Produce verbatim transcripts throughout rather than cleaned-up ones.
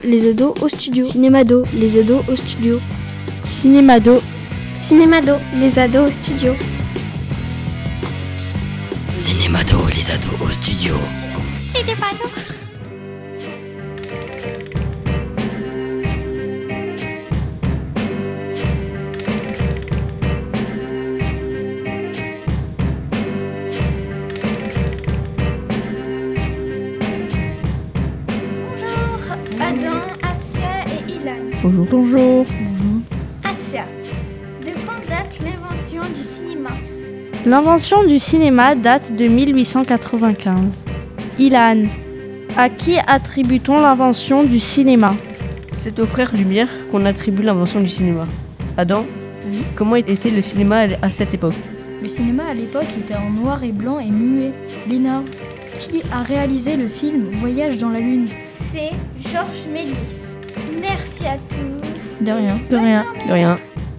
Les ados au studio. Cinémado, les ados au studio. Cinémado. Cinémado, les ados au studio. Cinémado, les ados au studio. Cinémado. Adam, Asia et Ilan. Bonjour. Bonjour. Asia, de quand date l'invention du cinéma? L'invention du cinéma date de mille huit cent quatre-vingt-quinze. Ilan, à qui attribue-t-on l'invention du cinéma? C'est au frère Lumière qu'on attribue l'invention du cinéma. Adam, Oui. comment était le cinéma à cette époque? Le cinéma à l'époque était en noir et blanc et muet. Léna, qui a réalisé le film Voyage dans la Lune? C'est Georges Méliès. Merci à tous. De rien. De rien. De rien.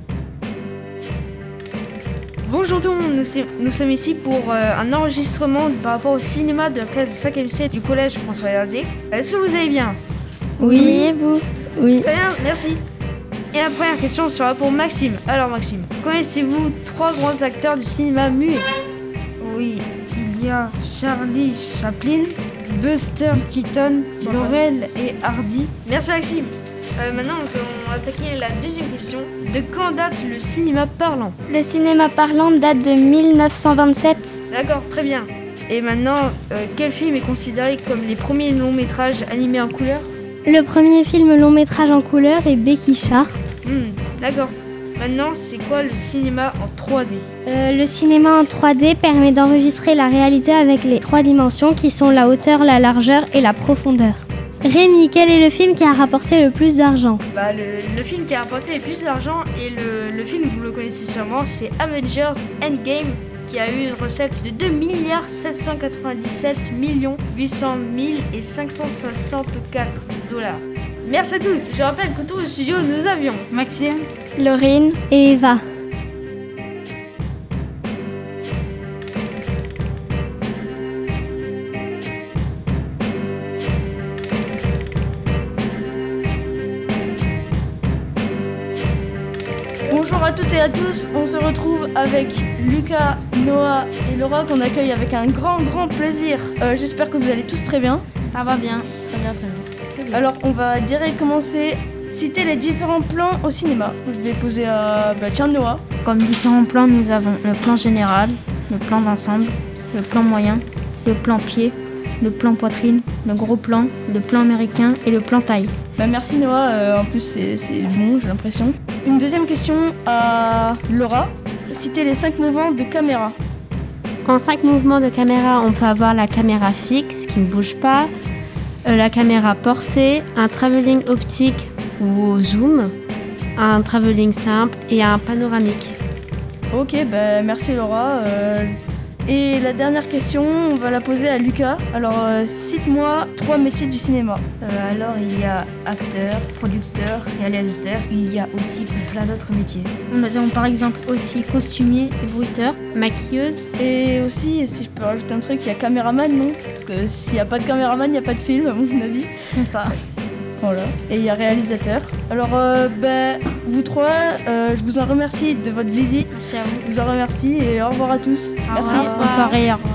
Bonjour tout le monde, nous, si- nous sommes ici pour euh, un enregistrement par rapport au cinéma de la classe de cinquième C du collège François Herdier. Est-ce que vous allez bien? Oui, et vous? Oui. Très bien, merci. Et la première question sera pour Maxime. Alors Maxime, connaissez-vous trois grands acteurs du cinéma muet? Oui, il y a Charlie Chaplin, Buster Keaton, Laurel et Hardy. Merci Maxime. Euh, maintenant nous allons attaquer la deuxième question. De quand date le cinéma parlant? Le cinéma parlant date de mille neuf cent vingt-sept. D'accord, très bien. Et maintenant, euh, quel film est considéré comme les premiers longs métrages animés en couleur? Le premier film long métrage en couleur est Becky Sharp. Hmm, d'accord. Maintenant, c'est quoi le cinéma en trois D? Euh, le cinéma en trois D permet d'enregistrer la réalité avec les trois dimensions qui sont la hauteur, la largeur et la profondeur. Rémi, quel est le film qui a rapporté le plus d'argent? Bah, le, le film qui a rapporté le plus d'argent, et le, le film, vous le connaissez sûrement, c'est Avengers Endgame, qui a eu une recette de deux milliards sept cent quatre-vingt-dix-sept millions huit cent mille et cinq cent soixante-quatre dollars. Merci à tous. Je rappelle qu'autour du studio, nous avions Maxime. Laurine et Eva. Bonjour à toutes et à tous, on se retrouve avec Lucas, Noah et Laura qu'on accueille avec un grand grand plaisir. Euh, j'espère que vous allez tous très bien. Ça va bien. Très bien, très bien. Alors on va direct commencer, citer les différents plans au cinéma. Je vais poser à bah, tiens Noah. Comme différents plans, nous avons le plan général, le plan d'ensemble, le plan moyen, le plan pied, le plan poitrine, le gros plan, le plan américain et le plan taille. Bah, merci Noah, euh, en plus c'est, c'est bon j'ai l'impression. Une deuxième question à Laura, citer les cinq mouvements de caméra. En cinq mouvements de caméra, on peut avoir la caméra fixe qui ne bouge pas, euh, la caméra portée, un travelling optique ou zoom, un travelling simple et un panoramique. Ok, bah, merci Laura. Euh, et la dernière question, on va la poser à Lucas. Alors euh, cite-moi trois métiers du cinéma. Euh, alors il y a acteur, producteur, réalisateur, il y a aussi plein d'autres métiers. Nous avons par exemple aussi costumier et bruiteur. Maquilleuse. Et aussi, si je peux rajouter un truc, il y a caméraman, non? Parce que s'il n'y a pas de caméraman, il n'y a pas de film, à mon avis. C'est ça. Voilà. Et il y a réalisateur. Alors, euh, ben, vous trois, euh, je vous en remercie de votre visite. Merci à vous. Je vous en remercie et au revoir à tous. Au Merci. revoir. Bonne soirée. Au revoir.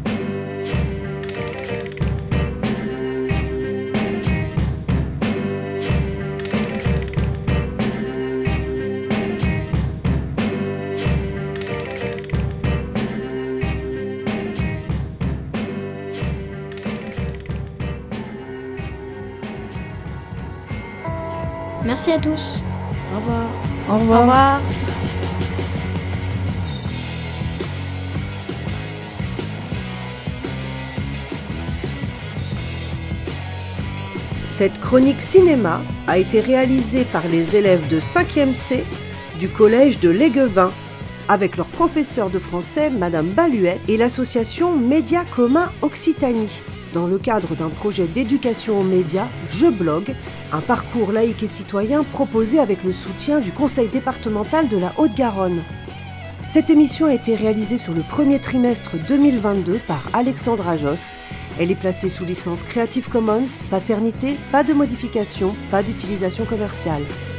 Merci à tous. Au revoir. Au revoir. Au revoir. Cette chronique cinéma a été réalisée par les élèves de cinquième C du collège de Léguevin avec leur professeur de français, Madame Baluet, et l'association Médias Communs Occitanie, dans le cadre d'un projet d'éducation aux médias, Je blogue, un parcours laïque et citoyen proposé avec le soutien du Conseil départemental de la Haute-Garonne. Cette émission a été réalisée sur le premier trimestre deux mille vingt-deux par Alexandra Josse Elle est placée sous licence Creative Commons, paternité, pas de modification, pas d'utilisation commerciale.